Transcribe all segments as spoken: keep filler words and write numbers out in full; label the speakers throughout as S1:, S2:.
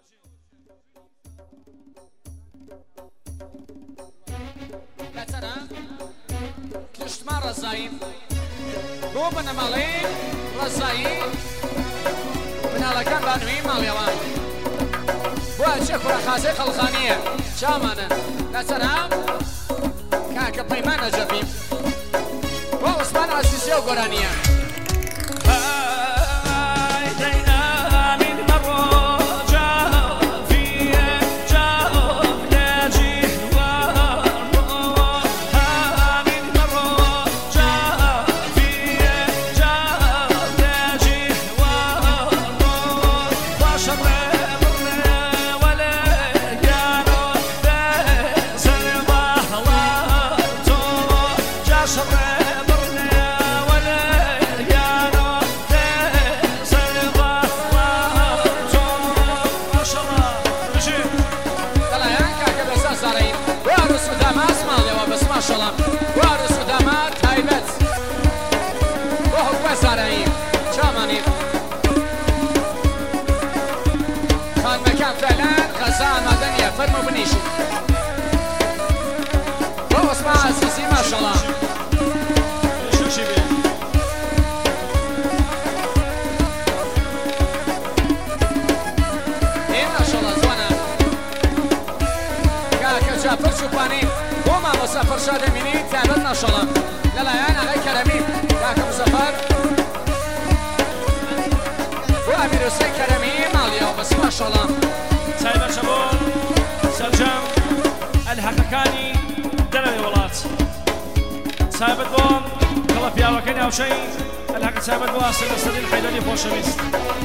S1: لەسەرە کشتمان ڕەزایی بۆ بنەماڵەی ڕەزایی مناڵەکان بانووی ماڵیەوە بۆ ئەچێ کوڕەخازەی خەڵخانیە چامانە لەسەرە کاکە پەیمان نەجەبیم بۆ عوسمان عەزیزیە و گۆرانیە فرموا بنيشي هو اسمع عزيزي ما شاء الله شو شي بيه ايه ما شاء الله زوانا كاكا جابر شوباني وما مسافر شاد مني تعبت ما شاء الله لا لا انا غير كرمي كاكا مسافر وامير حسين كرمي ماليا بس ما شاء الله
S2: سايبر شباب سلجم الحقكاني دلوي ولات سايبت بوم كلا فيها وكني أو شيء الحق سايبت بوم أصل السدين حيداني فوشميست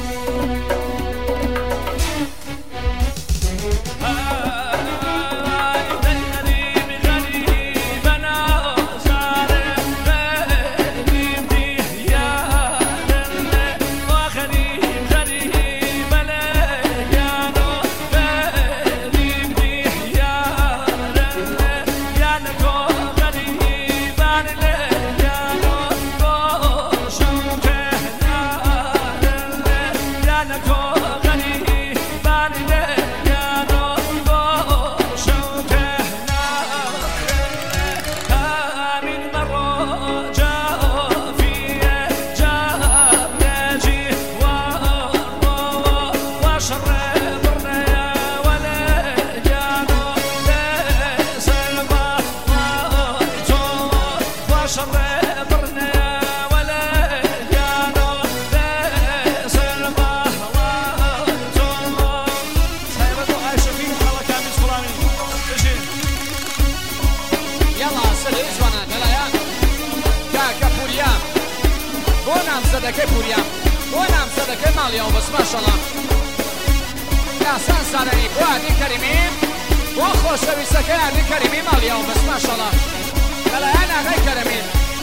S1: صدقه پوریم اونم صدقه مالیا و بس ماشاءالله احسان سالمی و عدی کریمی و خوشویستکه عدی کریمی مالیا و بس ماشاءالله بلایان آقای کریمی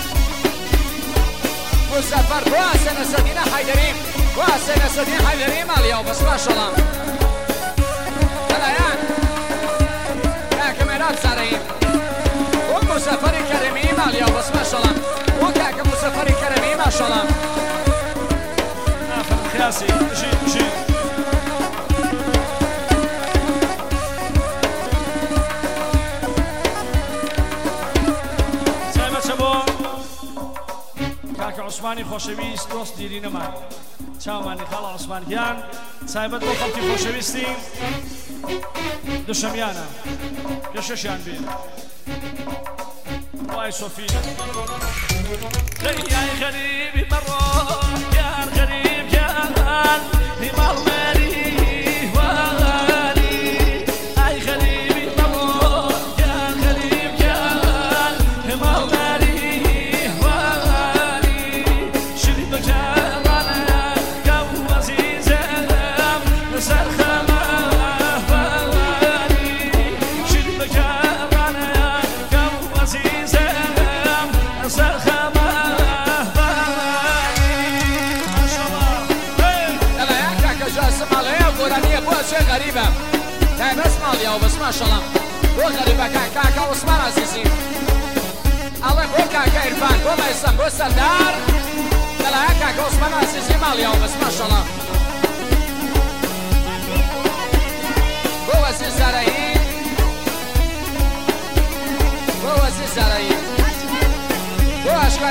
S1: مزفر و حسین صدین حیدری و حسین صدین حیدری مالیا و بس ماشاءالله بلایان کاک مراد سریم و مزفر کریمی مالیا و بس ماشاءالله و کاک مزفر کریمی ماشاءالله
S2: خياسي جي جي سايبة شبو كاكا عثماني خوشويست دوست ديرين من چاوماني خالا عثمان گيان سايبة دو خلطي خوشويستي دو شميانا يششيان بين واي صوفي يا غريبي مرة يا غريب يا نمال مالي والي اي غريبي مرة يا غريب يا نمال مالي والي شري بجارانا قبو عزيزم نسر خماه والي شري بجارانا قبو عزيزم نسر خماه شيء غريبة تعب اسمع اليوم بس ما شاء الله بو غريبة كان كاكا عثمان عزيزي الله بو كاكا عرفان بو ميسان بو سردار دلها كاكا عثمان عزيزي مع اليوم بس ما شاء الله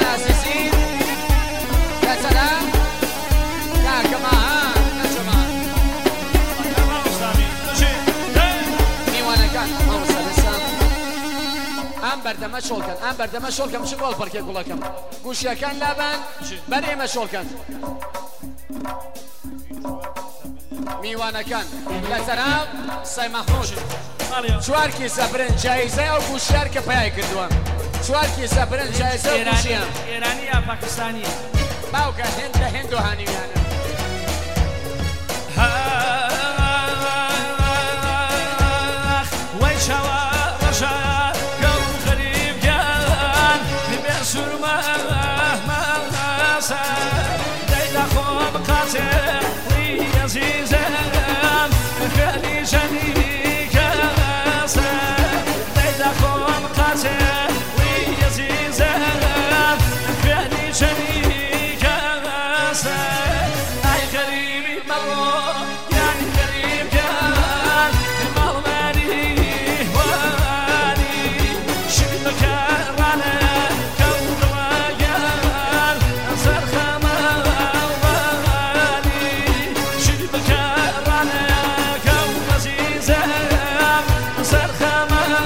S1: كان عزيزين يا سلام يا كمان يا جماعة ميوانا كان ماموسا لسان ام بردمه شول كان ام بردمه شول كان مش گل پارکی گلا کم گوشیا کن لبن برای ما شول کن میوانه کن لطرف سای محمود چوار کیسه برن جایزه و گوشیار که پیای کردوان چوار کیسه برن جایزه و گوشیار
S2: ایرانی یا پاکستانی
S1: باوکه هند هندو هنیوانه
S2: وای شوا رشا گل غریب گان نبی سرما ماسا دیدا خواب قاتل لی عزیزم خیلی جنی کاسا دیدا خواب قاتل لی عزیزم خیلی جنی کاسا ای غریبی مرو یعنی غریب گان مالمانی وانی شد کرانه کود ویار سرخم وانی شد کرانه کود عزیزم سرخم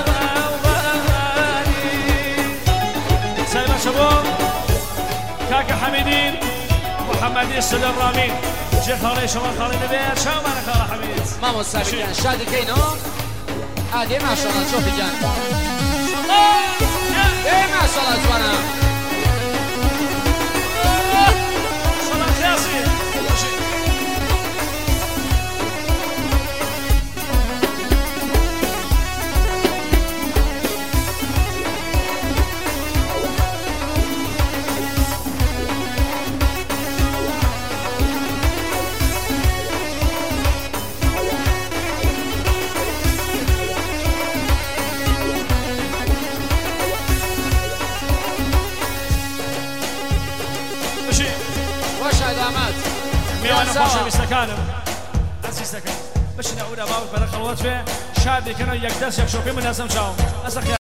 S2: وانی سلام شباب كاكا حميدين محمد يسد الرامين شيخ خالي شمال خالي نبيت شو معنا خالي حميد
S1: مامو سابي جان شادي كينو عادي ما شاء الله شوفي جان ايه ما شاء الله جوانا
S2: صلاة خياسي
S1: واش علامات
S2: ميوانا خوشة بستكانم عزيزتكم باش نعود أباوك برا خلوات فيه شادي كانوا يقدس يكشوفي من هزم شاو